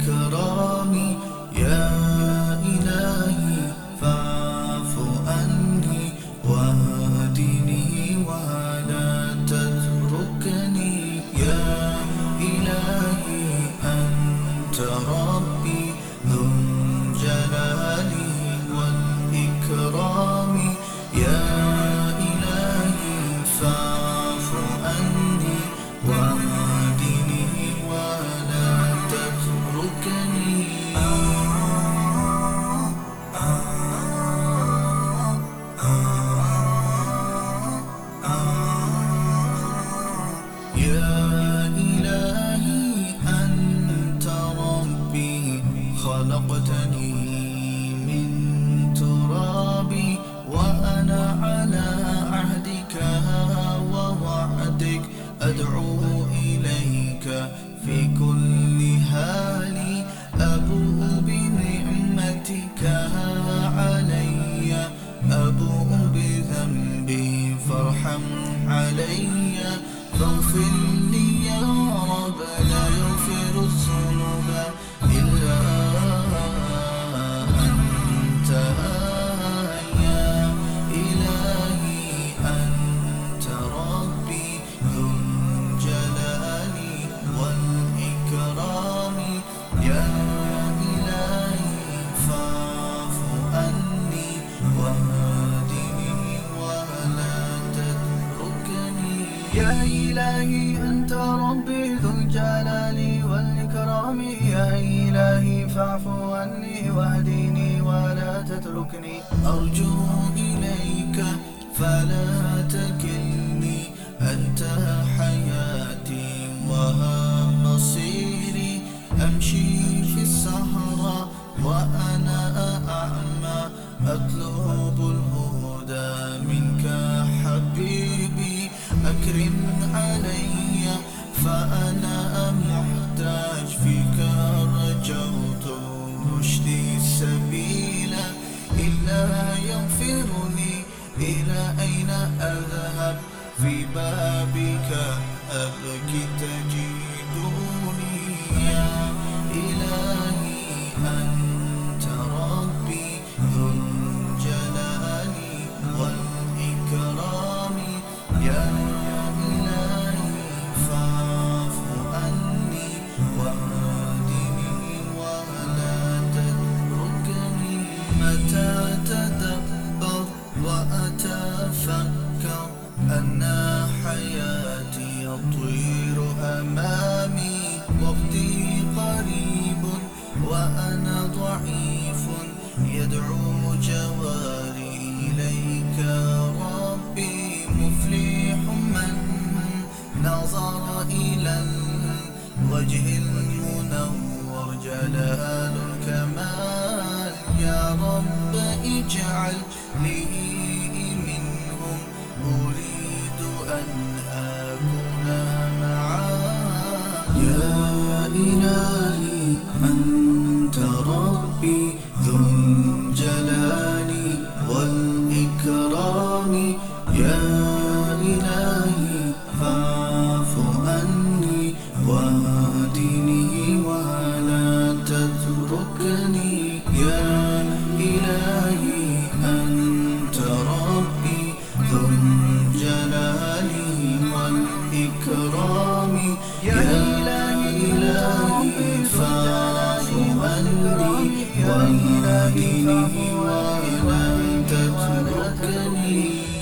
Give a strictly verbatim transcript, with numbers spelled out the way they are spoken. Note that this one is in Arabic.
والإكرام يا إلهي فاعف عني واهدني ولا تتركني يا إلهي أنت ربي ذو الجلال والإكرام يا إلهي فاعف عني واهدني ولا تتركني يا إلهي أنت ربي خلقتني من تراب وأنا على عهدك ووعدك أدعو إليك في كل حال أبوء بنعمتك علي أبوء بذنبي فارحم علي فاغفر لي يا رب لا يغفر الذنوب إلا أنت يا إلهي أنت ربي ذو الجلال والإكرام يا إلهي فاعف عني واهدني ولا تتركني يا إلهي أنت ربي ذو الجلال والإكرام يا إلهي فاعف عني واهدني ولا تتركني أرجو إليك فلا تكلني أنت حياتي وها مصيري أمشي في الصحراء وأنا أعمى أطلب الهدى منك حبيبي أكرم علي فأنا محتاج فيك رجوت رشدي السبيل إلا يغفرني إلى أين أذهب في بابك أبكي تجدني يا إلهي أنت ربي ذو الجلال والإكرام يا إلهي فاعف عني واهدني ولا تتركني متى تدبر وأتفكر أن حياتي يطير أمامي وقتي قريب وأنا ضعيف يدعو جواري إليك ربي مفلح من نظر إلى الوجه المنور جلال الكمال يا رب اجعل لي منهم أريد أن أكون معاك يا إلهي أنت ربي ذو الجلال والإكرام يا إلهي فاعف عني واهدني ولا تتركني يا إلهي أنت ربي ذو الجلال والإكرام يا إلهي فاعف عني واهدني ولا تتركني